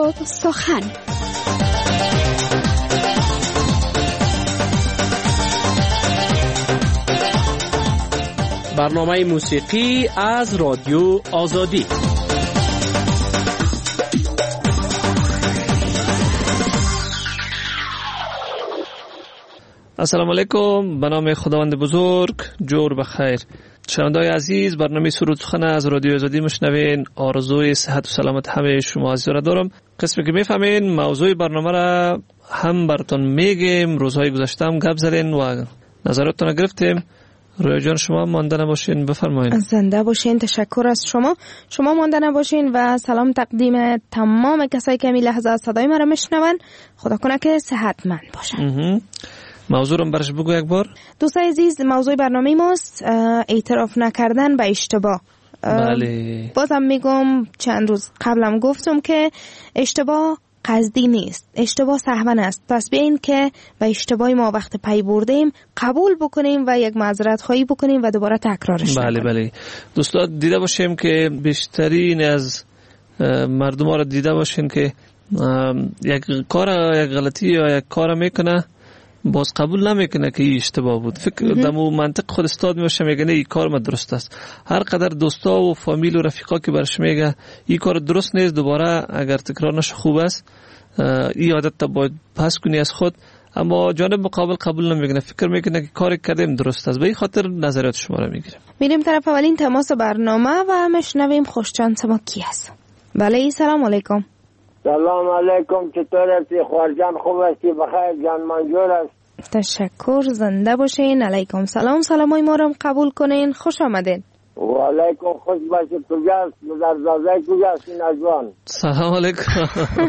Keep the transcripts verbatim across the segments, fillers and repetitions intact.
رادیو سخن. برنامه موسیقی از رادیو آزادی. السلام علیکم، به نام خداوند بزرگ، جور بخیر. شنونده‌های عزیز، برنامه سرود سخن از رادیو آزادی مشنوین. آرزوی صحت و سلامت همه شما عزیزا را دارم. قسمی که میفهمین موضوع برنامه را هم براتون میگیم. روزهای گذشته هم گپ زدین و نظراتتون گرفتیم. رویا جان شما مانده نباشین، بفرمایید. زنده باشین. تشکر از شما. شما مانده نباشین و سلام تقدیم تمام کسایی که این لحظه صدای ما را میشنون. خدا کنه که صحتمند باشن. موضوع رو برش بگو یک بار. دوستای عزیز، موضوع برنامه ماست اعتراف نکردن به اشتباه. بله. بازم میگم، چند روز قبلم گفتم که اشتباه قصدی نیست، اشتباه سهوا است. پس بیاین که به اشتباه ما وقت پی بردیم قبول بکنیم و یک معذرت خواهی بکنیم و دوباره تکرارش نکنیم. بله بله. دوستان دیده باشیم که بیشترین از مردم ها را دیده باشین که یک کار یک غلطی یا یک کار میکنه، باز قبول نمیکنه که این اشتباه بود. فکر دمو منطق خود استاد میشه، میگه نه این کار ما درست است. هر قدر دوستا و فامیل و رفیقا که برش میگه این کار درست نیست، دوباره اگر تکرار نشه خوب است، این عادت تا باید پس کنی از خود. اما جانب مقابل قبول نمیکنه، فکر میکنه که کار کردیم درست است. به این خاطر نظریات شما رو میگیریم. میریم طرف اولین تماس برنامه و میشنویم خوششانس ما کی است. بله، سلام علیکم. سلام علیکم، چطور هستی خورجان؟ خوب هستی؟ بخیر جان منجور است. تشکر، زنده باشین. علیکم سلام. سلامای ما رو قبول کنین. خوش آمدین. و علیکم خوش باشید. کجاست مدرزازه؟ کجاست این اجوان؟ سلام علیکم.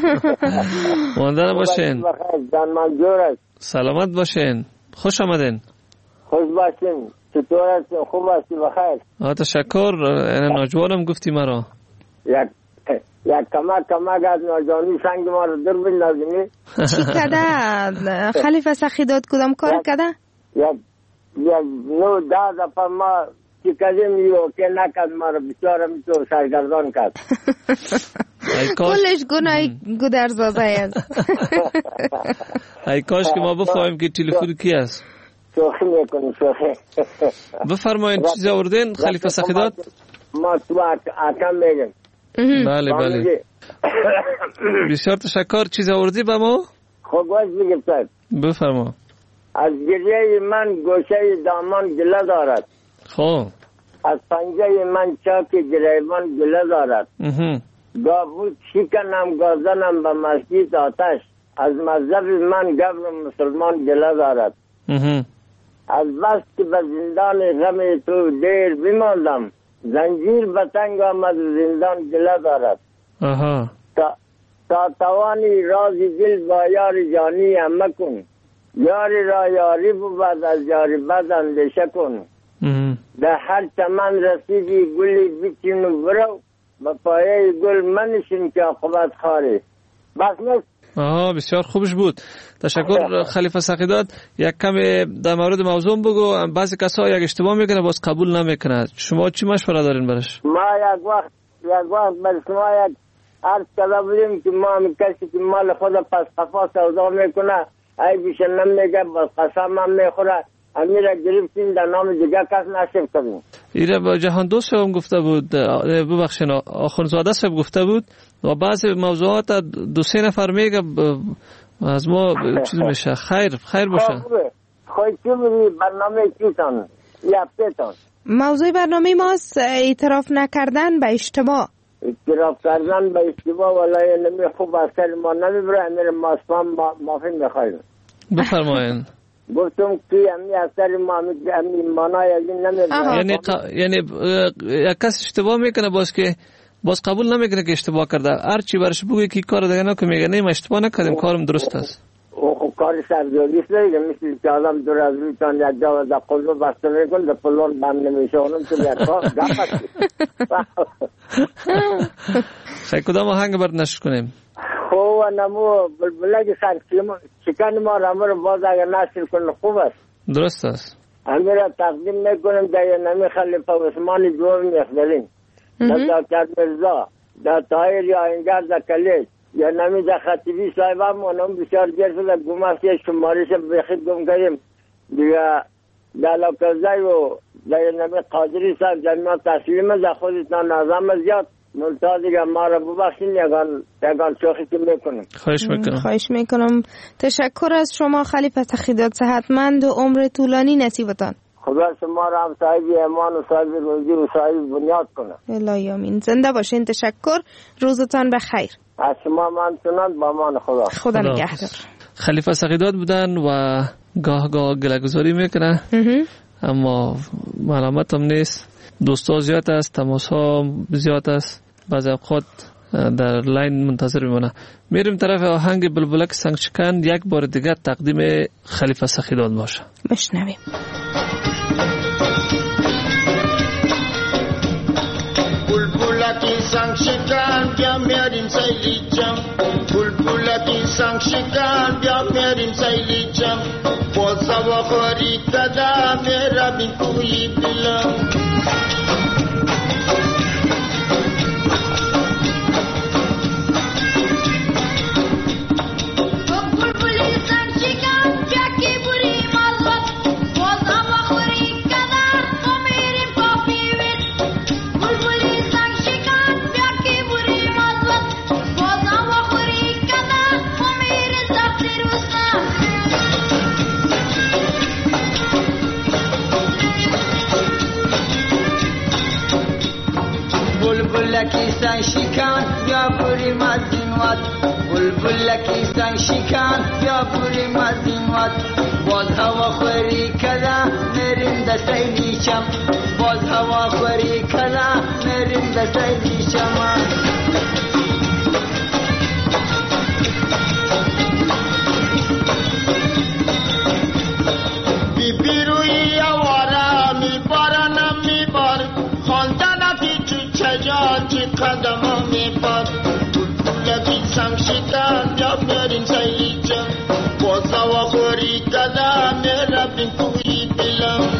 ماندن باشین. بخیر جان منجور است. سلامت باشین. خوش آمدین. خوش باشین. چطور هستی؟ خوب هستی؟ بخیر. آه تشکر. این ناجوانم گفتی مرا. یک یک کمک کمک از ناجانی سنگ ما رو در بندازینی. چی کده؟ خلیفه سخیداد کدام کار کده؟ یک یک نو دادا پر ما چی کدیم یو که نکد ما رو بسیارم تو سرگردان کد. کلش گناهی گودرزازه است. ای کاش که ما بفهمیم که تلفن کی است. شوخی میکنی شوخی. بفرمایید چیز آوردین خلیفه سخیداد؟ ما تو آکم میگم. بله بله. بسیار تشکر. چیز آوردی به ما؟ خب باش بگم صاحب. بفرما. از گریه من گوشه دامان گله دارد. خب. از پنجه من چاک گریبان گله دارد. گابود شکنم گازنم به مسجد آتش. از مذهب من گبر مسلمان گله دارد. از بس که به زندان غم تو دیر بماندم، زنجیر به تنگ آمد زندان گله دارد. آها. تا, تا توانی رازی دل با یار جانی هم مکن، یاری را یاری بود از یاری بد اندیشه کن. در هر چمن رسیدی گلی بچین و برو، به پایه گل منشین که عاقبت خاری. بس نیست. آها بسیار خوبش بود. تشکر خلیفه سخیداد. یک کم در مورد موضوع بگو. بعضی کسا یک اشتباه میکنه باز قبول نمیکنه. شما چی مشوره دارین برش؟ ما یک وقت یک وقت بر شما یک عرض کرده بودیم که ما هم کسی که مال خود پس قفا سودا میکنه ای بیشه نمیگه باز قسم هم میخوره، امیره گرفتیم در نام دیگه کس نشب کردیم. ایره با جهان دوست هم گفته بود، ببخشین آخونزاده صاحب گفته بود و بعضی موضوعات دو سه نفر میگه از ما چیز میشه. خیر خیر باشه. خواهی چی بودی برنامه چیتان یا پیتان؟ موضوع برنامه ماست اعتراف نکردن به اشتباه. اعتراف کردن به اشتباه والله نمی خوب اثر ما نمیبره. امیر ماسفان مافی میخوایم. بفرمایین. گفتم که امی اثر ما امی مانای از این نمیبره. یعنی ق... یعنی یک کس اشتباه میکنه باز که باز قبول نمیکنه که اشتباه کرده. هر چی برش بگوی که کار دیگه نکن میگه نه ما اشتباه نکردیم کارم درست است. او کار سرجوری است دیگه. مثل که آدم دور از رویتان یک جا از قلب بسته میکن در پلون بند نمیشه اونم تو یک کار گفت. خیلی کدام آهنگ برد نشر کنیم؟ خوب نمو بلبلگی شکن ما را امر باز اگر نشر کنه خوب است. درست است. همین را تقدیم میکنم در نمی خلیفه عثمانی جور میخدلین، در دکتر مرزا، در طاهر یا انگر در کلیش، یا نمیده خطیبی صاحب هم اونم بسیار گرفت گمستی شمارش بخید گم کردیم دیگه دلاکزای و در نمی قادری صاحب جمعیت تسلیم از خودتان نظام زیاد ملتا دیگه ما را ببخشین یکان یکان شوخی که میکنم. خواهش میکنم. خواهش میکنم. تشکر از شما خلیفه تقی‌داد، صحتمند و عمر طولانی نصیبتان. خدا شما را هم صاحب ایمان و صاحب روزی و صاحب بنیاد کنه. الهی آمین. زنده باشین. تشکر. روزتان بخیر. از شما ممنونم. با امان خدا. خدا نگهدار. خلیفه تقی‌داد بودن و گاه گاه گله‌گذاری میکنه اما علامت هم نیست. دوستا زیاد است، تماس ها زیاد است، بعضی اوقات در لاین منتظر میمونه. میریم طرف آهنگ بلبلک سنگشکن یک بار دیگر تقدیم خلیفه تقی‌داد باشه. بشنویم. بلبلکی سنگشکن بیا میاریم سیلی جم، بلبلکی سنگشکن بیا میاریم سیلی جم، بازا و خوری کده میرا بین کوی بلم. بلبلکی سنگ شکن بیا بریم از این وقت، بلبلکی سنگ شکن بیا بریم از این وقت، باز هوا خوری کده میریم دسته نیچم، باز هوا خوری کده میریم دسته نیچم. بی بی روی آواره میبارنم میبار، خواندنتی تو چجان چی قدم ها میبار، بلبلکی سنگ شکن بیا میاریم سیلی جم، باز هوا خوری کده میره بین کوی بلم.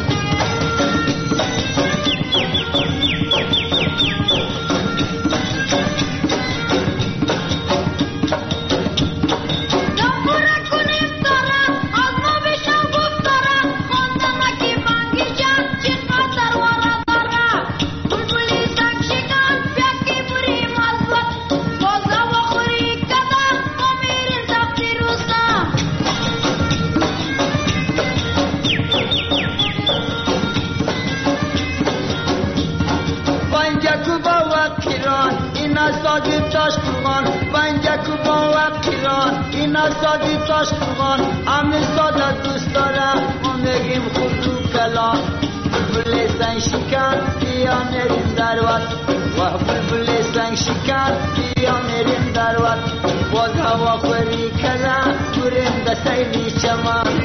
سادی تاش کن بنجک با وقتیان اینا سادی تاش کن همه ساده دوست دارم ما میگیم خود تو کلام. بلبل سنگ شکن بیا میریم در وقت و بلبل سنگ شکن بیا میریم در وقت، باز هوا خوری کلم بریم دسته نیچمان.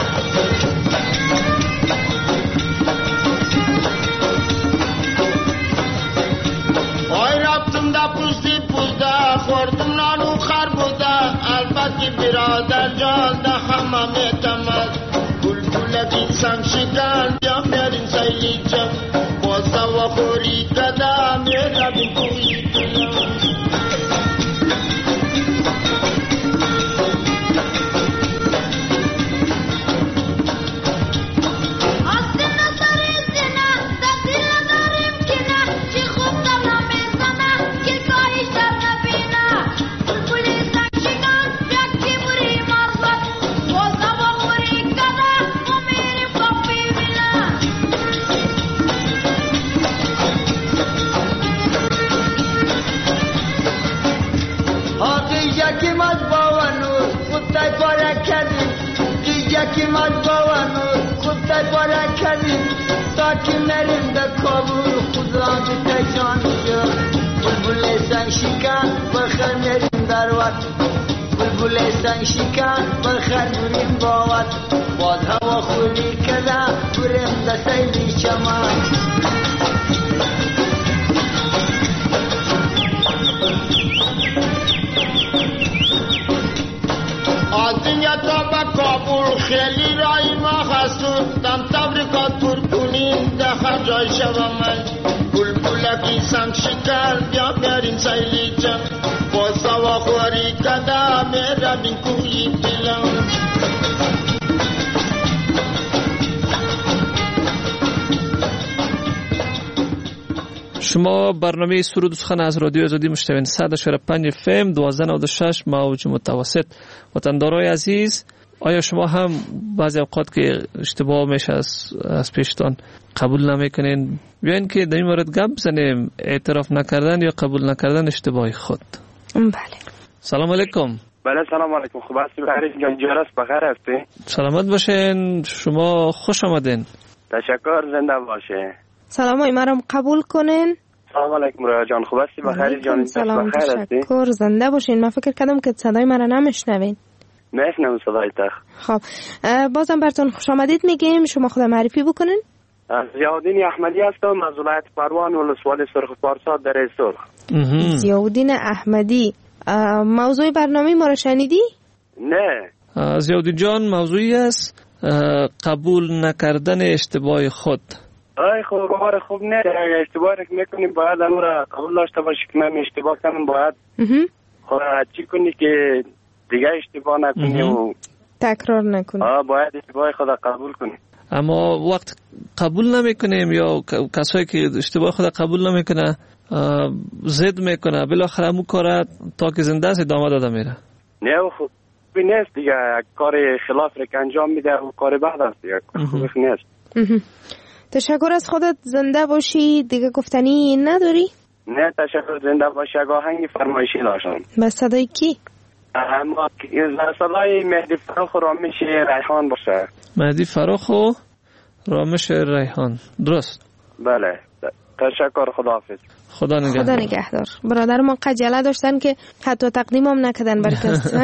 آی رفتم دا پوستی پوزده خوردم نانو خر بوده، البته برادر جان دا همه تمز. بلبلکی سنگ شکن بیا میریم سیلی جم، باز هوا خوری کده میره بین کوی بلم. یکی مد باونو خودت باره کردیم تا که نریم در کابل خدا بیت جان شد. بلبل سنگ شکن بخیر میریم در وقت، بلبل سنگ شکن بخیر میریم با وقت، باز هوا خوری کده بریم دسته نیچمان. آدینیا تا با کابل خیلی رای ما خستون دم تبریکا ترکونین ده جای شوام من. بلبلکی سنگ شکن بیا بیاریم سیلی جم، باز هوا خوری شما برنامه سرود و سخن از رادیو آزادی مشتوین صد و چهل و پنج اف ام دوازده نود و شش موج متوسط. وطندارای عزیز، آیا شما هم بعضی اوقات که اشتباه میشه از از پیشتان قبول نمیکنین؟ بیاین که در این مورد گپ بزنیم، اعتراف نکردن یا قبول نکردن اشتباه خود. بله. سلام علیکم. بله سلام علیکم. خوب هستی بخیر جان؟ جرس بخیر هستی؟ سلامت باشین. شما خوش آمدین. تشکر، زنده باشه. سلام مرام قبول کنین. سلام علیکم رویا جان، خوب هستی بخیر جان؟ سلام، تشکر، زنده باشین. من فکر کردم که صدای من را نمیشنوین. میشنوم صدای تخ. خب بازم براتون خوش آمدید میگیم. شما خود معرفی بکنین. ضیاءالدین احمدی هستم از ولایت پروان ولسوالی سرخ پارسا دره سرخ. ضیاءالدین احمدی، موضوع برنامه ما را شنیدی؟ نه. ضیاءالدین جان، موضوعی است قبول نکردن اشتباه خود. ای خوب کار خوب نه، اگه اشتباه میکنیم باید امر قبول داشته باشی که من اشتباه کردم، باید خب چی کنی که دیگه اشتباه نکنی و تکرار نکنی. آه باید اشتباه خود قبول کنی. اما وقت قبول نمیکنیم یا کسایی که اشتباه خود قبول نمیکنه ضد میکنه، بالاخره همون کار تا که زنده است ادامه داده میره. نه خوب نیست دیگه، کار خلاف را که انجام میده و کار بعد است دیگه، خوب نیست. تشکر از خودت، زنده باشی. دیگه گفتنی نداری؟ نه تشکر، زنده باشی. اگه آهنگی فرمایشی داشتم. به صدای کی؟ اما صدای مهدی فراخ و رامش ریحان باشه. مهدی فراخ و رامش ریحان، درست؟ بله تشکر، خداحافظ. خدا نگهدار. خدا نگهدار. برادر ما قجله داشتن که حتی تقدیم هم نکردن برای کس.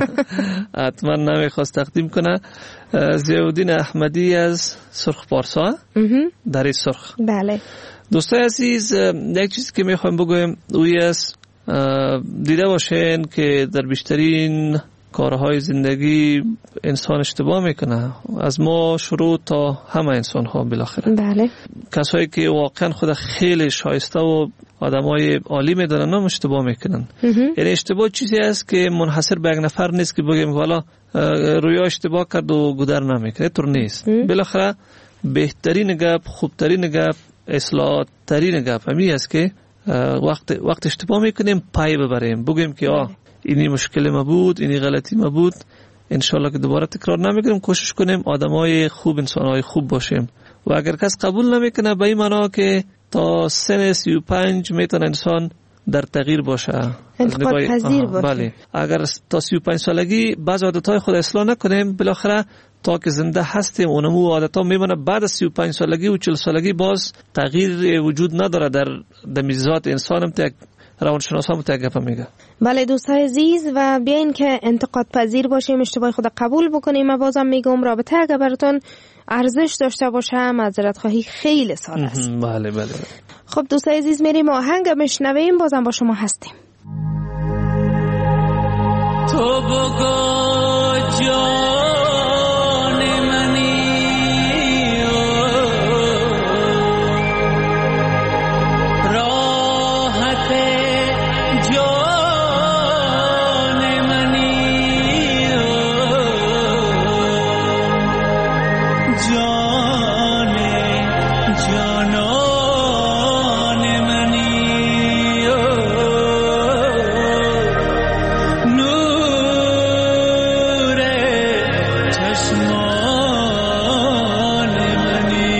حتما نمیخواست تقدیم کنه. ضیاءالدین احمدی از سرخ پارسا در سرخ. بله دوستای عزیز، یک چیزی که میخوایم بگویم اوی است، دیده باشین که در بیشترین کارهای زندگی انسان اشتباه میکنه، از ما شروع تا همه انسان ها بالاخره. بله. کسایی که واقعا خود خیلی شایسته و آدمای عالی میدونن هم اشتباه میکنن. یعنی اشتباه چیزی است که منحصر به یک نفر نیست که بگیم والا رویا اشتباه کرد و گذر نمیکنه، طور نیست. بالاخره بهترین گپ، خوبترین گپ، اصلاح ترین گپ همی است که وقت وقت اشتباه میکنیم پای ببریم، بگیم که آه اینی مشکل ما بود، اینی غلطی ما بود، انشالله که دوباره تکرار نمیکنیم. کوشش کنیم آدمای خوب، انسانای خوب باشیم. و اگر کس قبول نمیکنه به این معنا که تا سن سی و پنج میتونه انسان در تغییر باشه، انتقاد پذیر باشه. بله. اگر تا سی و پنج سالگی بعض عادتهای خود اصلاح نکنیم، بالاخره تا که زنده هستیم اونمو عادتها میمونه. بعد از سی و پنج سالگی و چهل سالگی باز تغییر وجود نداره در دمیزات انسان. هم تک روانشناس هم تک میگه. بله دوستای عزیز، و بیاین که انتقاد پذیر باشیم، اشتباه خود قبول بکنیم. من بازم میگم رابطه اگه براتون ارزش داشته باشه معذرت خواهی خیلی سال است. بله بله. خب دوستای عزیز، میریم آهنگ میشنویم، بازم با شما هستیم. تو بگو جان منی راحت جان منی جان جانان منی نور چشمان منی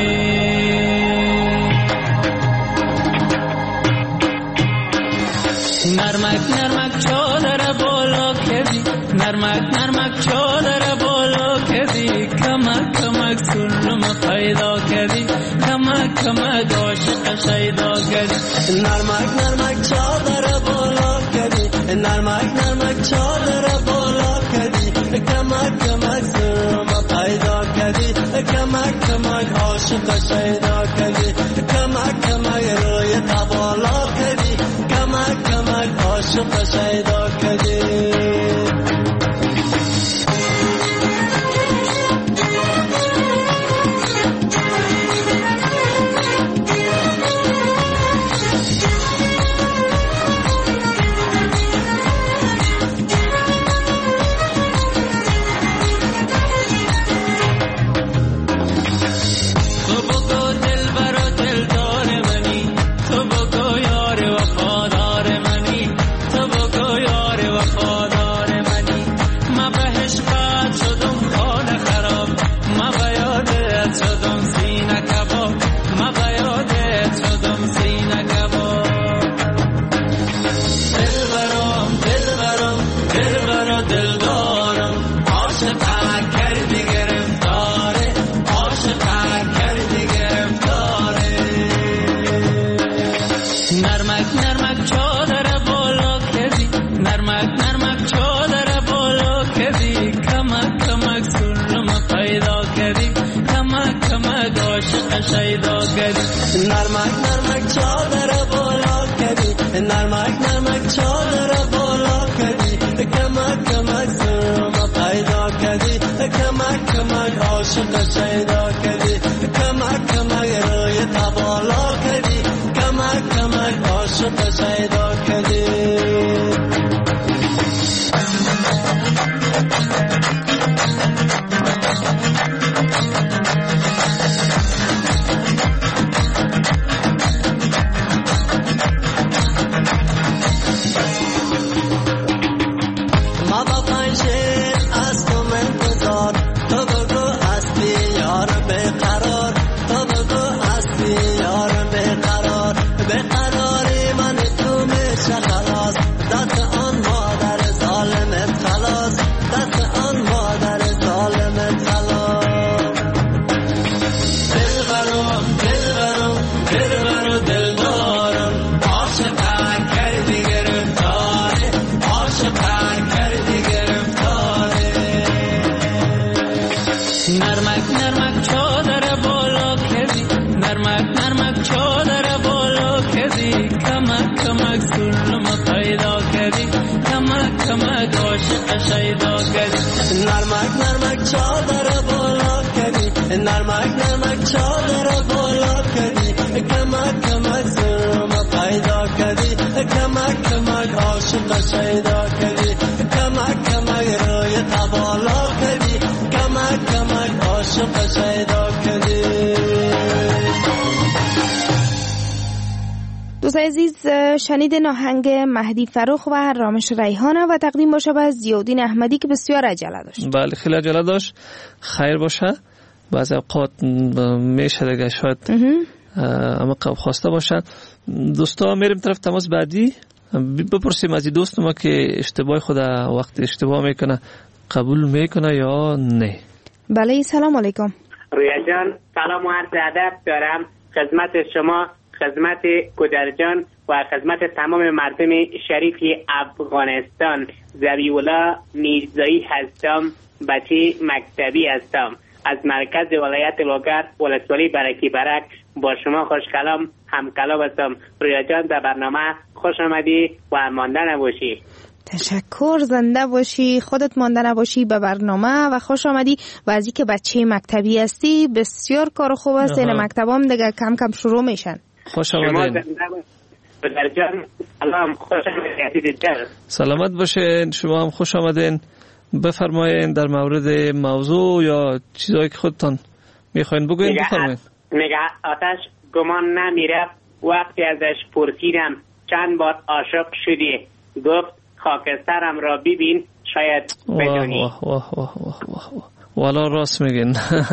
نرمک نرمک چادر بالا کردی، نرمک نرمک چادر بالا کردی، کمک کمک سلم پیدا کردی، کمک کمک عاشق شیدا کردی. نرمک نرمک چادر بالا کردی، نرمک نرمک چادر بالا کردی، کمک کمک سلم پیدا کردی، کمک کمک عاشق شیدا کردی، کمک کمک روی بالا کردی، کمک کمک عاشق شیدا کردی. تو بگو دل برا دل دار منی، تو بگو وفادار منی ما به عشقت شدم خانه خراب ما به یادت شدم سینه کباب ما به یادت شدم سینه کباب دلبرم دلبرم دلبرم دلدارم عاشقت کردی گرفتاره عاشقت کردی گرفتاره نرمک نرمک چادر بالا کردی نرمک نرمک چادر بالا کردی کمک کمک سلم پیدا کردی کمک کمک عاشق شیدا کردی نرمک نرمک چادر بالا کردی نرمک نرمک چادر بالا کردی کمک کمک سلم پیدا کردی کمک کمک عاشق شیدا کردی کمک کمک روی تبالا کردی کمک کمک عاشق شیدا کردی نرمک نرمک چادر بالا کردی نرمک نرمک چادر بالا کردی کمک کمک سلم پیدا کردی کمک کمک عاشق شیدا کردی کمک کمک روی تبالا کردی کمک کمک عاشق شیدا کردی. دوست عزیز شنیدین آهنگ مهدی فروخ و رامش ریحانه و تقدیم باشه به ضیاءالدین احمدی که بسیار عجله داشت. بله خیلی عجله داشت. خیر باشه. بعضی اوقات میشه دیگه شاید اما قبل خواسته باشن. دوستا میریم طرف تماس بعدی. بپرسیم از دوست ما که اشتباه خود وقت اشتباه میکنه قبول میکنه یا نه. بله سلام علیکم. رویا جان سلام و عرض ادب دارم خدمت شما، خدمت کودرجان و خدمت تمام مردم شریف افغانستان. ذبیح‌الله میرزایی هستم، بچه مکتبی هستم از مرکز ولایت لوگر ولسوالی برکی برک. با شما خوش کلام هم کلام هستم. رویا جان در برنامه خوش آمدی و مانده نباشی. تشکر، زنده باشی، خودت مانده نباشی به برنامه و خوش آمدی. و از اینکه بچه مکتبی هستی بسیار کار خوب است. این مکتبام دیگه کم کم شروع میشن. خوش آمدین. سلام، خوش آمدید. سلامت باشین. شما هم خوش آمدین. بفرمایین در مورد موضوع یا چیزایی که خودتان میخواین بگوین بفرمایین. میگه آتش گمان نمیره. وقتی ازش پرسیدم چند بار عاشق شدی گفت خاکسترم را ببین شاید بدونی. واه واه واه واه واه واه والا راست میگین.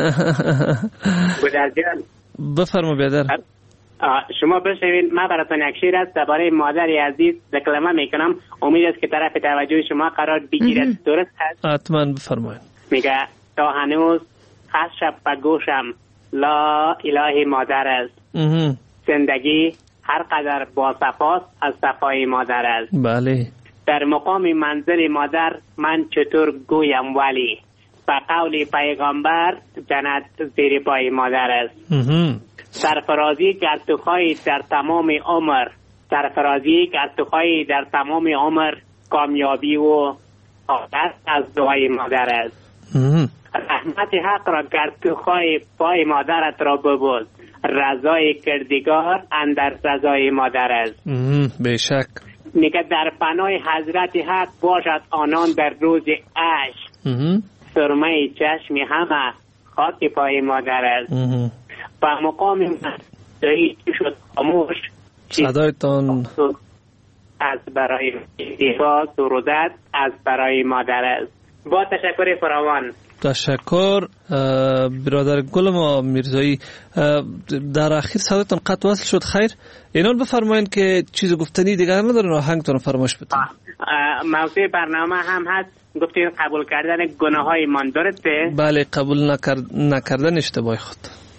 بفرما بیادر. شما بشنوید. من براتون یک شعر است درباره مادری عزیز دکلمه میکنم. امید است که طرف توجه شما قرار بگیرد. درست هست؟ حتما بفرمایید. میگه تا هنوز هر شب به گوشم لا اله مادر است. زندگی هر قدر با صفاست از صفای مادر است. بله. در مقام منزل مادر من چطور گویم ولی به قول پیغمبر جنت زیر پای مادر است. سرفرازی گرتوخایی در تمام عمر سرفرازی گرتوخایی در تمام عمر کامیابی و آخرت از دعای مادر است. رحمت حق را گرتوخای پای مادرت را ببوس. رضای کردگار اندر رضای مادر است. بیشک. میگه در پناه حضرت حق باشد آنان در روز عشق. سرمه چشم همه خاک پای مادر است. با مقام مدعی شد خاموش صدایتان از برای دفاع سرودت از برای مادر است. با تشکر فراوان. تشکر برادر گلم میرزایی. در اخیر صداتون قطع وصل شد. خیر اینان بفرمایید که چیز گفتنی دیگر ندارن، آهنگتون فرمایش بدید. موضوع برنامه هم هست، گفتین قبول کردن گناه های من درسته؟ بله، قبول نکرد... نکردن اشتباه خود.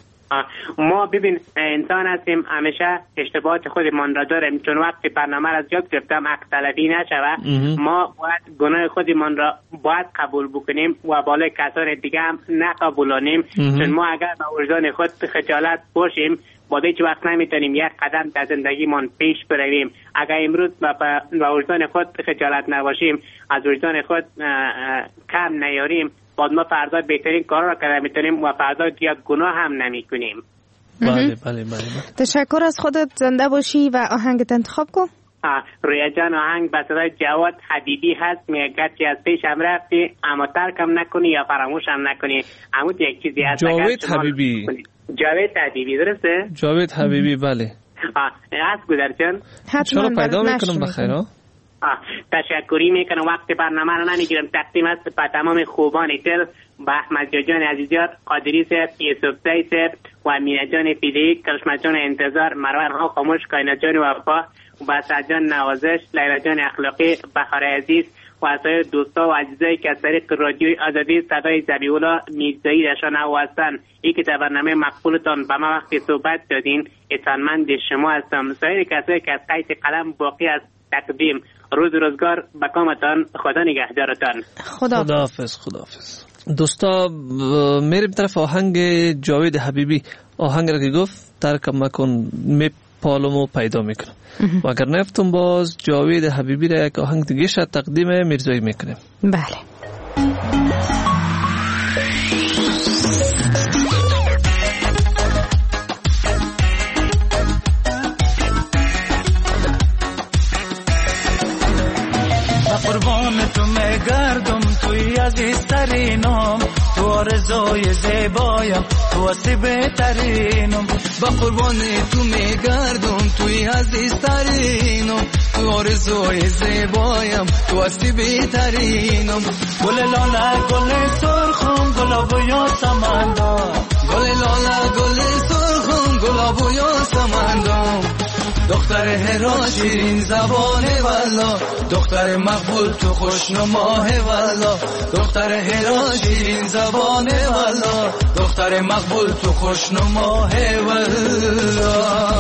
ما ببین انسان هستیم، همیشه اشتباهات خودمان را داریم. چون وقتی برنامه را یاد گرفتم عقل طلبی نشوه، ما باید گناه خودمان را باید قبول بکنیم و بالای کسان دیگه هم نقبولانیم. چون ما اگر با وجدان خود خجالت باشیم بعد هیچ وقت نمیتونیم یک قدم در زندگیمان پیش برویم. اگر امروز با وجدان خود خجالت نباشیم، از وجدان خود کم نیاریم، بعد ما فردا بهترین کار را کرده میتونیم و فردا دیگه گناه هم نمی کنیم. بله بله بله. تشکر از خودت، زنده باشی و آهنگت انتخاب کن. رویا جان آهنگ به صدای جواد حبیبی هست، میگه که از پیشم رفتی اما ترکم نکنی یا فراموشم نکنی. اما یک چیزی هست. جاوید حبیبی. جاوید حبیبی درسته؟ جاوید حبیبی بله. آه هست گذر جان. حتما پیدا میکنم بخیر. ها تشکری میکنم، وقت برنامه رو نمیگیرم. تقدیم است به تمام خوبان دل، به احمد جان عزیزیار، قادری صاحب، یوسف زی صاحب و مینا جان فیدی، کرشمت جان انتظار، مروان ها خاموش، کائنات جان وفا و سعد جان نوازش، لیلا جان اخلاقی، بهار عزیز و سایر دوستا و عزیزایی که از طریق رادیوی آزادی صدای ذبیح‌الله میرزایی رشان هستند. این که در برنامه مقبولتان به ما وقتی صحبت دادین، اطاعتمند شما هستم. سایر کسایی که از قید قلم باقی است تقدیم. روز روزگار به کامتان، خدا نگهدارتان. خدا خداحافظ. خداحافظ. دوستا میریم طرف آهنگ جاوید حبیبی. آهنگ را که گفت ترکم مکن می پالم و پیدا میکنم و اگر نفتم باز جاوید حبیبی را یک آهنگ دیگه شد تقدیم میرزایی میکنیم. بله. قربان تو میگردم، توی عزیزترینم، تو آرزوی زیبایم، تو هستی بهترینم. با قربان تو میگردم، توی عزیزترینم، تو آرزوی زیبایم، تو هستی بهترینم. گل لاله گل سرخم، گلاب و یاسمندم، گل لاله گل سرخم، گلاب و یاسمندم. دختر هرا شیرین زبانه والا، دختر مقبول تو خوشنماه والا، دختر هرا شیرین زبانه والا، دختر مقبول تو خوشنماه والا.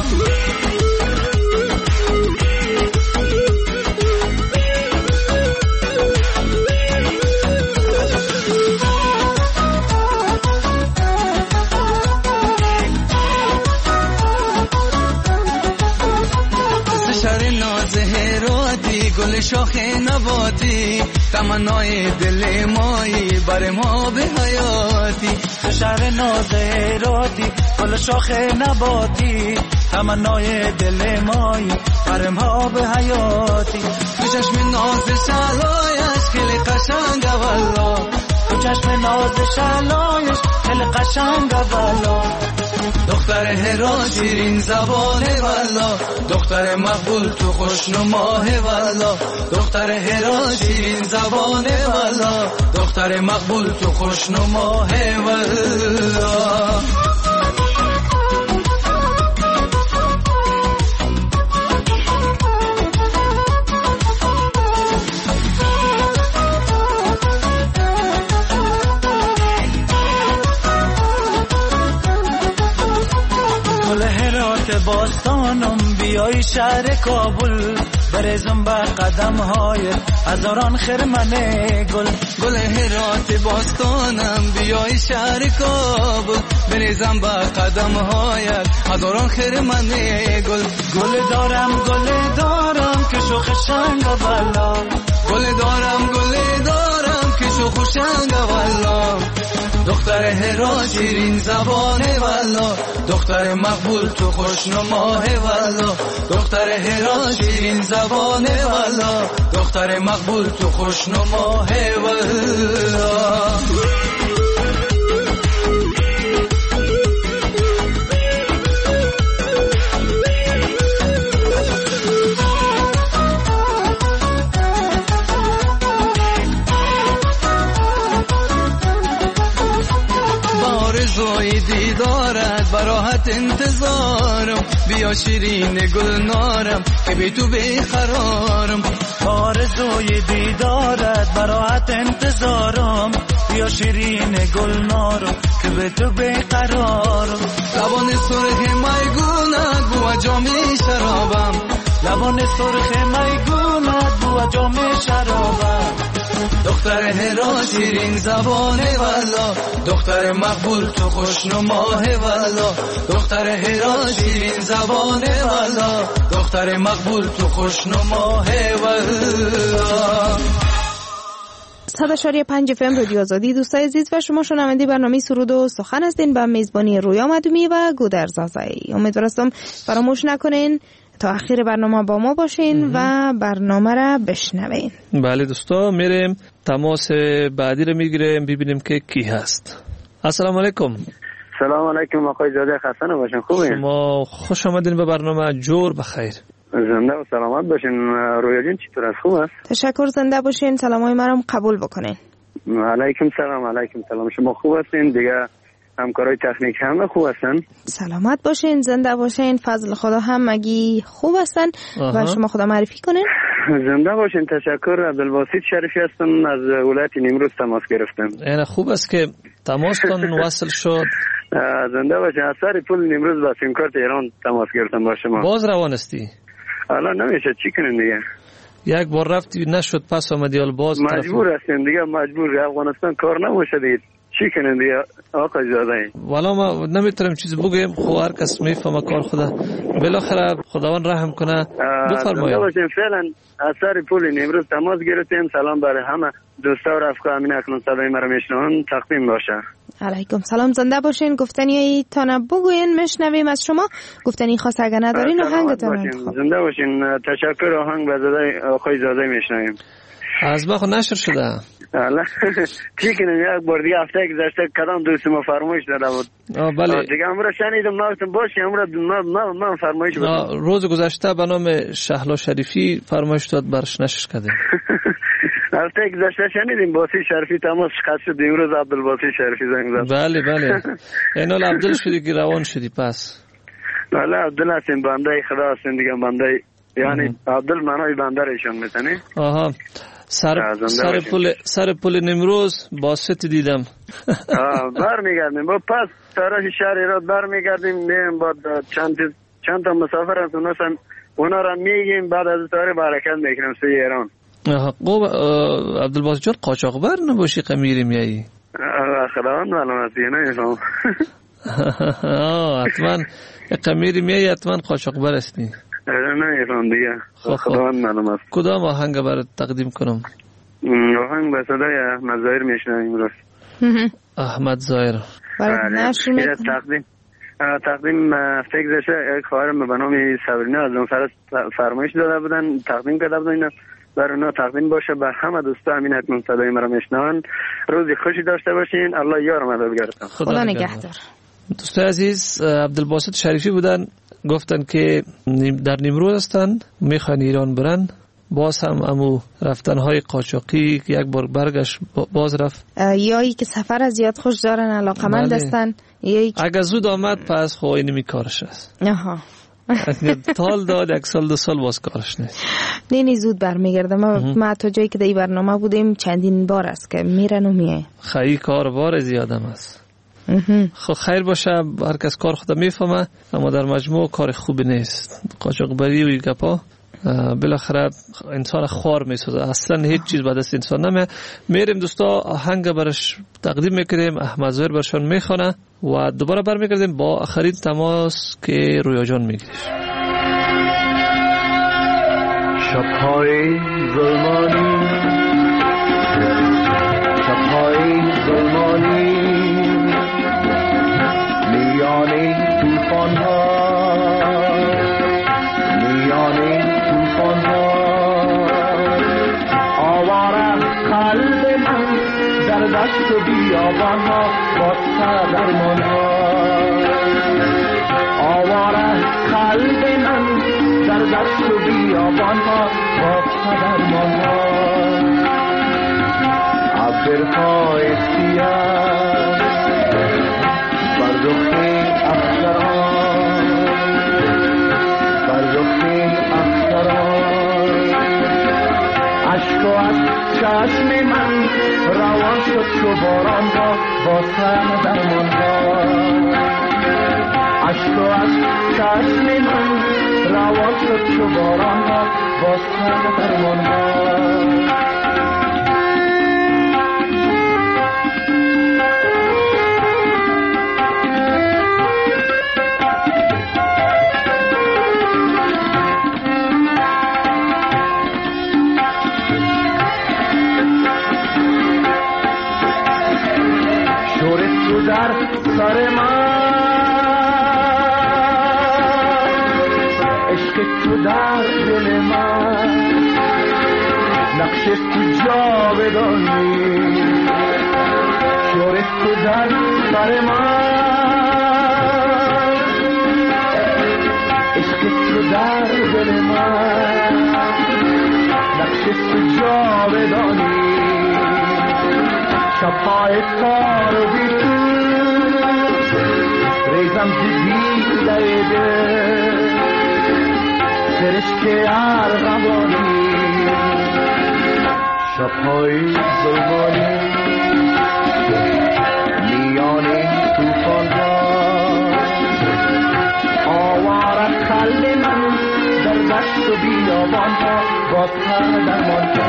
گل شاخ نباتی، تمنای دل مایی، بر ما به حیاتی. شهر ناز هراتی، گل شاخ نباتی، تمنای دل مایی، بر ما به حیاتی. تو چشم ناز شلایش خیلی قشنگ والا، تو چشم ناز شلایش خیلی قشنگ والا. دختر هرا شیرین زبانه والا، دختر مقبول تو خوشنماه والا، دختر هرا شیرین زبانه والا، دختر مقبول تو خوشنماه والا. باستانم بیای شهر کابل، برزم به قدم های هزاران خرمن گل. گل هرات باستانم بیای شهر کابل، برزم به قدم های هزاران خرمن گل. گل دارم گل دارم که شوخ شنگ والا، گل دارم گل دارم که شوخ شنگ والا. دختر هرا شیرین زبانه والا، دختر مقبول تو خوشنماه والا، دختر هرا شیرین زبانه والا، دختر مقبول تو خوشنماه والا. دیدارت براحت انتظارم، بیا شیرین گلنارم که بی تو بیقرارم. آرزوی دیدارت براحت انتظارم، بیا شیرین گلنارم که به تو بیقرارم. لبان سرخ میگونت بو جام شرابم، لبان سرخ میگونت بو جام شرابم. دختر هرا شیرین زبانه والا، دختر مقبول تو خوشنماه والا. دختر هرا شیرین زبانه والا، دختر مقبول تو خوشنماه والا. صد اشاری پنج اف ام رادیو آزادی. دوستای عزیز و شما شنونده برنامه سرود و سخن هستین با میزبانی رویا مدومی و گودرز آزایی. امیدوارم فراموش نکنین تا آخر برنامه با ما باشین و برنامه را بشنوین. بله دوستا، میریم تماس بعدی رو میگیریم ببینیم که کی هست. السلام علیکم. سلام علیکم آقای زاده، خسته نباشین. خوبین؟ شما خوش آمدین به برنامه. جور بخیر. زنده و سلامت باشین. رویا جان چطور است؟ خوب است؟ تشکر، زنده باشین. سلامای مرا قبول بکنین. علیکم سلام. علیکم سلام. شما خوب هستین؟ دیگه همکارای تکنیک هم خوب هستن؟ سلامت باشین، زنده باشین. فضل خدا هم مگی خوب هستن؟ و شما خدا معرفی کنین. زنده باشین. تشکر. عبدالباسط شریفی هستم، از ولایت نیمروز تماس گرفتم. این خوب است که تماستون وصل شد. زنده باشین. از سر پول نیمروز با سیم کارت ایران تماس گرفتم با شما. باز روان استی؟ الان نمیشه، چی کنین دیگه؟ یک بار رفتی نشد، پس آمدی ال باز مجبور هستین دیگه. مجبور. افغانستان کار نمیشه دیگه، چی کنین دیگه آقا زاده؟ والا ما نمیتونیم چیز بگیم، خو هر کس میفهمه کار خدا. بالاخره خداوند رحم کنه. بفرمایید. باشین. فعلا از سر پول امروز تماس گرفتیم. سلام برای همه دوستا و رفقا همین اکنون صدای مرا میشنون تقدیم باشه. علیکم سلام، زنده باشین. گفتنی تانا بگوین میشنویم از شما. گفتنی خاص اگه ندارین آهنگتون انتخاب. زنده باشین. تشکر. آهنگ به زاده آقای زاده میشنویم. از ما خو نشر شده. الله چی کنیم، یک بار دیگه هفته گذشته کدام دوست ما فرمایش داده بود. بله دیگه امروز شنیدم نافتم باشه. امروز من من فرمایش بدم. روز گذشته به نام شهلا شریفی فرمایش داد، برش نشر کرده. هفته گذشته شنیدیم باسی شریفی تماس خاص شد. امروز عبدالباسط شریفی زنگ زد. بله بله. اینال عبدال شدی که روان شدی پس. بله عبدال هستیم، بنده خدا هستیم دیگه. بنده یعنی عبدال معنای بنده ایشان میتونی. آها. سر سر پول سر پول نمروز باسط دیدم. برمیگردیم با پس طرف شهر ایران برمیگردیم. میریم با چند چند تا مسافر هستن، مثلا اونا را میگیم بعد از طور برکت میکنیم سوی ایران. خوب. عبدالباسط جان قاچاقبر نباشی قمیری میایی؟ خداوند معلوم است دیگه نمیفهم. آه حتما قمیری میایی، حتما قاچاقبر هستی. نمیفهم دیگه. خداوند معلوم است. کدام آهنگ برات تقدیم کنم؟ آهنگ به صدای احمد ظاهر میشنویم راست. احمد ظاهر. بله. تقدیم تقدیم هفته گذشته یک خواهرم به نام صبرینا از اون فرست فرمایش داده بودن، تقدیم کرده بودن برای اونا تقدیم باشه به همه دوستا همین حتما صدای مرا میشنون. روزی خوشی داشته باشین. الله یار مددگار. خدا نگهدار. دوستای عزیز، عبدالباسط شریفی بودن، گفتن که در نیمروز هستن، میخوان ایران برن. باز هم امو رفتنهای قاچاقی یک بار برگشت باز رفت. یایی که سفر از زیاد خوش دارن، علاقمند هستن. یایی اگه زود آمد پس خو اینمی کارش است. آها. تال داد یک سال دو سال باز کارش نیست. نه نه زود برمیگرده. ما ما تا جایی که در برنامه بودیم چندین بار است که میرن و میای. خیلی کار بار زیادم است. خب خیر باشه، هر کس کار خود میفهمه، اما در مجموع کار خوبی نیست. قاچاقبری و این گپا بالاخره انسان خوار میسازه. اصلا هیچ چیز به دست انسان نمیاد. میریم دوستا آهنگ برش تقدیم میکنیم، احمد ظاهر برشان میخونه و دوباره برمیگردیم با آخرین تماس که رویا جان میگیره. شب‌های ظلمانی شب‌های ظلمانی میان طوفان‌ها میان طوفان‌ها آواره قلب من در دشت و بیابان‌ها واسه درمان‌ها آواره قلب من در دشت و بیابان‌ها واسه درمان‌ها ابرهای سیاه بر رخ اختران بر رخ اختران عشق و از چشم من روان شد چو باران ها با سر درمان ها عشق و از چشم من روان شد چو باران ها با سر درمان ها در سر من عشق تو در دل من نقش تو جاودانی شور تو در سر من عشق تو در دل من نقش تو جاودانی شبهای کار بی ریزم دیده دل سرشک ارغوانی شبهای زلبانی میان توفان ها آواره قلب من در دشت و بیابان ها با تر درمان ها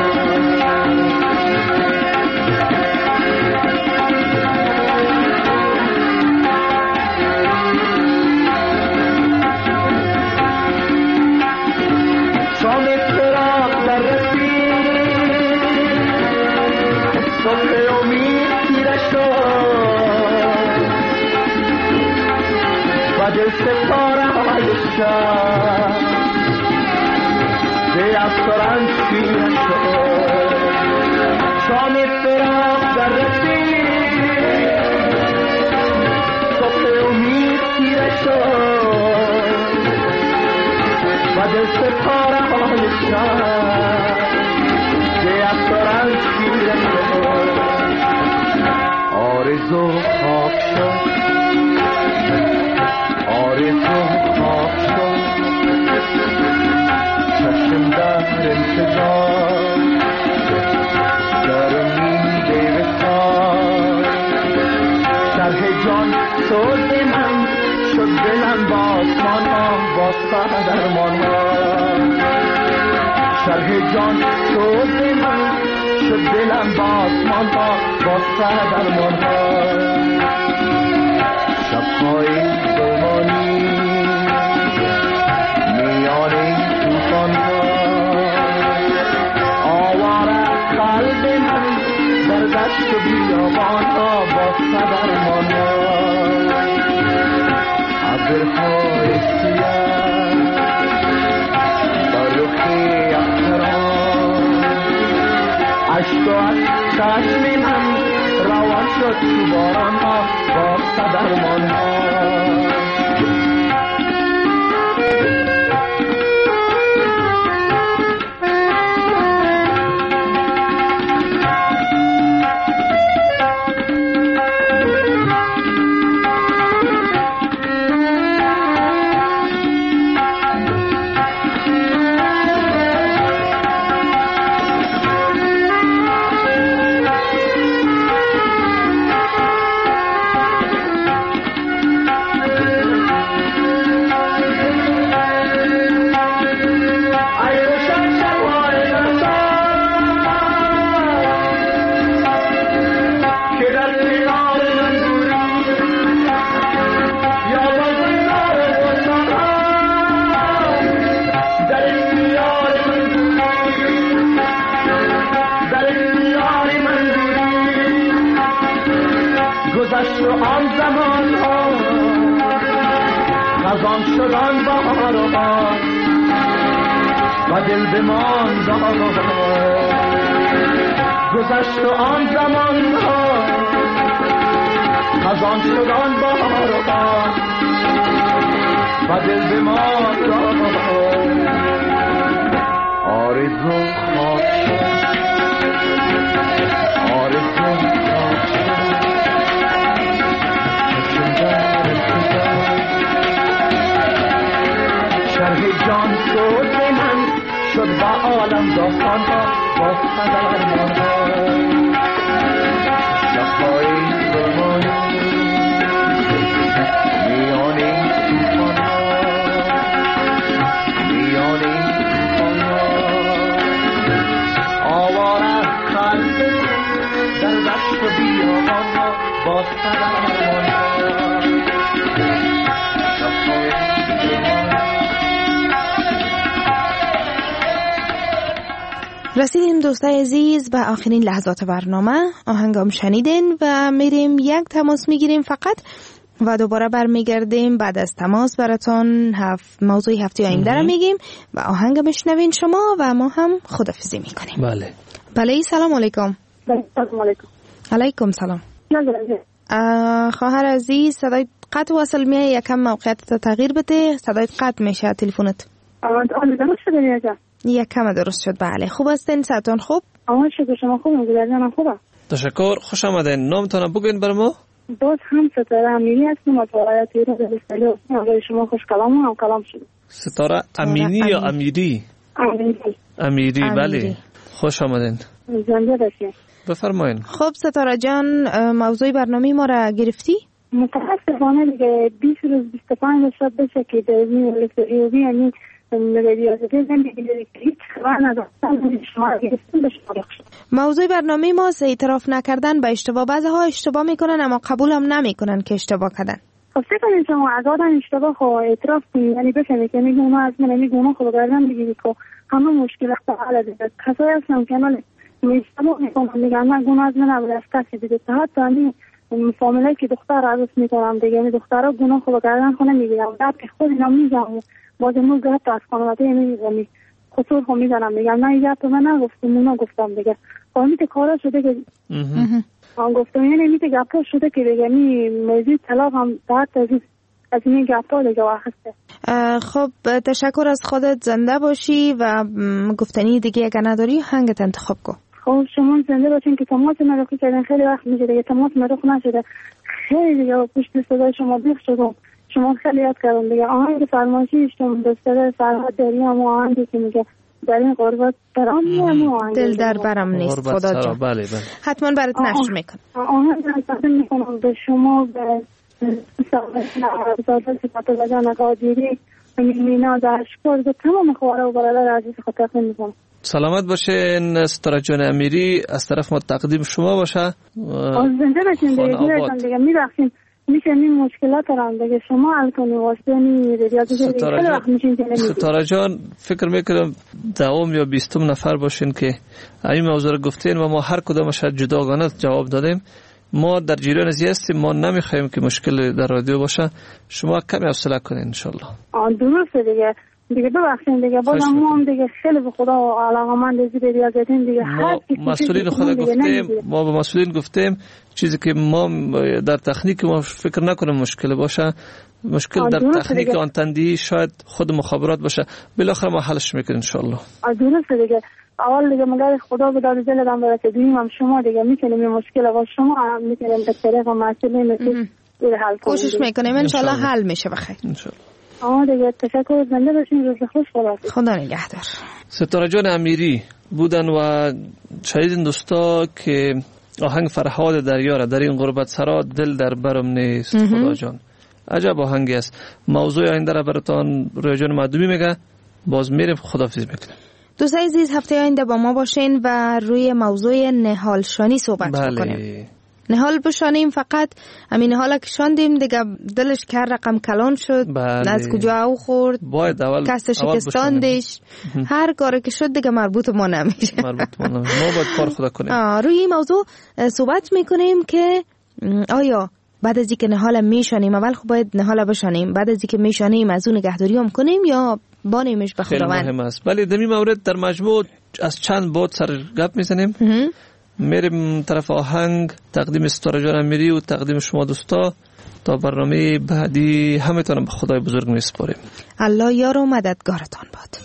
دل ستاره های شب به افسران شیره شد شام فراق در رسید صبح امید تیره شد و دل ستاره های شب به افسران شیره شد آرزو خواب شد آرزو خواب شد چشم در انتظار در امید وصال شرح جان سوز من شد دلم با آسمان ها با سر درمان ها شرح جان سوز من شد دلم با آسمان ها با سر درمان ها شبهای زمانی میان توفان ها آواره قلب من در دشت و بیابان ها با صدرمان ها ابرهای سیاه بر رخ اختران عشق و از چشم من روان شد تو باران ها با صدرمان ها گذشت و آن زمان ها خزان شدن بهار ها و دل بماند گذشت و آن زمان ها خزان شدن بهار ها و دل بماند آرزو خواب شد آرزو خواب شد قلم داستان ها باز قدر ارمان ها شبهای گلمانی میانی توفان ها میانی توفان ها آواره خلق در دشت و بیابان ها باز قدر ارمان ها شبهای رسیدیم دوستای عزیز به آخرین لحظات برنامه. آهنگام شنیدین و میریم یک تماس میگیریم فقط و دوباره برمیگردیم. بعد از تماس براتون هفت موضوع هفته آینده را میگیم و آهنگ میشنوین شما و ما هم خدافظی میکنیم. بله بله سلام علیکم. سلام علیکم. علیکم سلام. خواهر عزیز صدای قطع وصل میه، یکم موقعیت تغییر بده، صدای قطع میشه تلفنت. آن درست شده نیاجا. یک کم درست شد. بله خوب هستین؟ صحتون خوب؟ آها شکر شما خوبم. گذرانم خوبه. تشکر. خوش آمدین. نامتون بگین بر ما. باز هم ستاره امیری هستم از ولایت ایران از استقلال. آقای شما خوش کلام هم کلام شد. ستاره امینی یا امیری؟ امیری. امیری بله. خوش آمدین. زنده باشین. بفرمایین. خب ستاره جان موضوع برنامه ما را گرفتی؟ متاسفانه دیگه بیست روز بیست و پنج روز شد بشه که در این الکتریوی یعنی موضوع برنامه ما اعتراف نکردن به اشتباه. بعضی ها اشتباه میکنن اما قبول هم نمیکنن که اشتباه کردن. خب چه کنید شما از آدم اشتباه خو اعتراف کنید، یعنی بفهمید که میگه اونا از من میگه اونا خود گردن بگیرید که همه مشکلات حل دیگه. کسایی هستن که من اشتباه میکنم میگن من گناه از من اول از کسی دیگه. حتی همین فامیلایی که دختر عروس میکنم دیگه، یعنی دخترها گناه خود گردن خونه میگیرم بعد که خود اینا میگم باز امروز گرفت از خانواده میگم خطور خو میزنم میگم نه ایجا تو من نگفتم اونا گفتم دیگه. خواهمیت کارا شده که آن گفتم یعنی میت گپا شده که دیگه می موضوع طلاق هم بعد از از این گپا دیگه واخسته. خب تشکر از خودت. زنده باشی و گفتنی دیگه اگه نداری هنگت انتخاب کن. خب شما زنده باشین که تماس مدرخی کردن خیلی وقت میشه دیگه تماس مدرخ نشده. خیلی دیگه پشت صدای شما بیخ شدم. شما خیلی یاد کردم دیگه. آهنگ فرمایشی اشتم دستره فرهاد دریم و آهنگی که میگه در این قربت برام میام و دل در برم نیست خدا جان. بله بله. حتما برات نشر میکنم. آهنگ تقدیم میکنم به شما به سازه سپاس وجان قادری مینا داشکر به تمام خواره و برادر عزیز خود تقدیم میکنم. سلامت باشین ستاره جان امیری. از طرف ما تقدیم شما باشه. زنده باشین دیگه. دیگه میبخشین میشه این مشکلات را دیگه شما حل کنید واسه این ریاضی دیگه. ستاره جان فکر میکنم دوام یا بیستم نفر باشین که این موضوع رو گفتین و ما هر کدامش جداگانه جواب دادیم. ما در جریان ازی هستیم، ما نمیخوایم که مشکل در رادیو باشه. شما کمی حوصله کنین ان شاء الله. آ درسته دیگه. دیگه ببخشید دیگه بازم ما هم دیگه خیلی به خدا علاقه‌مند از ریاضیاتین دیگه. ما مسئولین خدا گفتیم، ما به مسئولین گفتیم چیزی که ما در تکنیک ما فکر نکنیم مشکل باشه، مشکل در تکنیک آنتندی شاید خود مخابرات باشه، بالاخره ما حلش میکنیم ان شاء الله. درسته دیگه. اول دیگه مگر خدا به داد دلم برسه دویم هم شما دیگه میتونیم این مشکل با شما میتونیم به طریق مسئله مثل حل کنیم. کوشش میکنیم ان شاء الله حل میشه بخیر. ان شاء الله. آه دیگه تشکر. زنده باشین. روز خوش خدا. خدا نگهدار. ستاره جان امیری بودن و شاید دوستا که آهنگ فرهاد دریا را در این غربت سرا دل در برم نیست خدا جان. عجب آهنگی است. موضوع آینده را براتون روی جان معدومی میگه. باز میریم خداحافظی میکنیم. دوستای عزیز هفته آینده با ما باشین و روی موضوع نهال شانی صحبت بله. بکنیم. نهال بشانیم فقط همین حالا که شاندیم دیگه دلش کر رقم کلان شد. بله. از کجا او خورد باید اول کس شکستاندش هر کاری که شد دیگه مربوط ما نمیشه. مربوط ما نمیشه. ما باید کار خدا کنیم. روی این موضوع صحبت میکنیم که آیا بعد از اینکه نهال میشانیم اول خب باید نهال بشانیم، بعد از اینکه میشانیم از اون نگهداری هم کنیم یا بانیمش به خداوند؟ خیلی مهم است. ولی در این مورد در مجموع از چند بود سر گپ میزنیم. میریم طرف آهنگ. تقدیم ستاره جان امیری و تقدیم شما دوستا تا برنامه بعدی همتون به خدای بزرگ میسپاریم. الله یار و مددگارتان باد.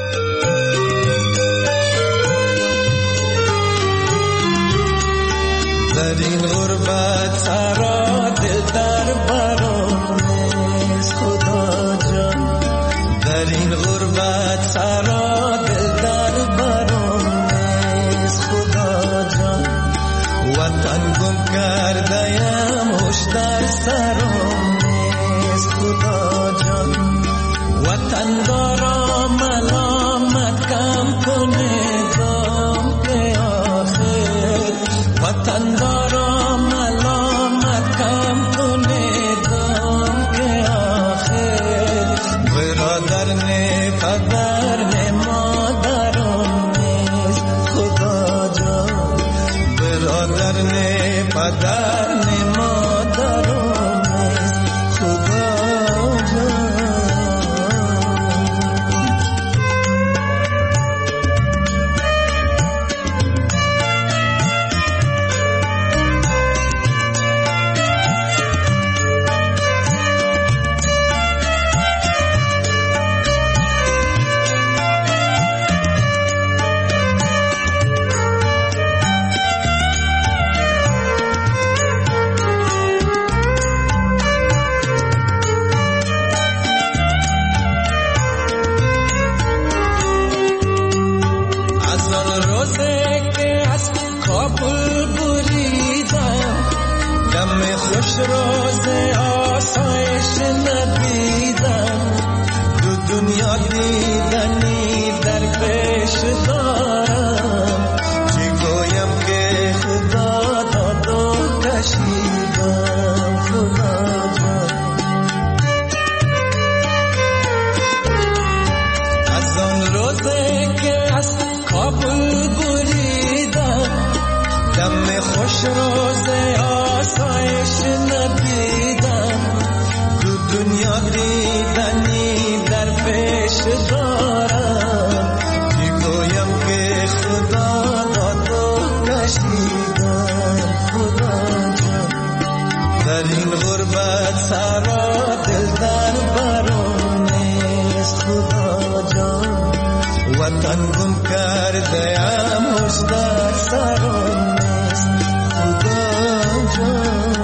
در این غربت سرا دل در برام نیست خدا جان. در این غربت سرا دل در برام گم کردیم هوش در سرم نیست خدا جان وطن دارم ملامت کم کنه گم که آخر وطن دارم ملامت کم کنه گم که آخر برادر نه پدر نه مادرم نیست خدا جان برادر نه پدر نه مادرم نیست خدا جان روز آسایش ندیدم دو دنیا دیدنی در پیش دارم چی گویم که خدا داد و کشیدم خدا جان از آن روزه که از کابل بریدم دم خوش روز آسایش ندیدم دو دنیا دیدنی در پیش دارم چی گویم که خدا داد و کشیدم خدا جان در این غربت سرا دل در برم نیست خدا جان وطن گم کرده ام هوش در سرم نیست خدا جان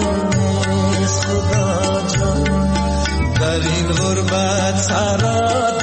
در این غربت سرا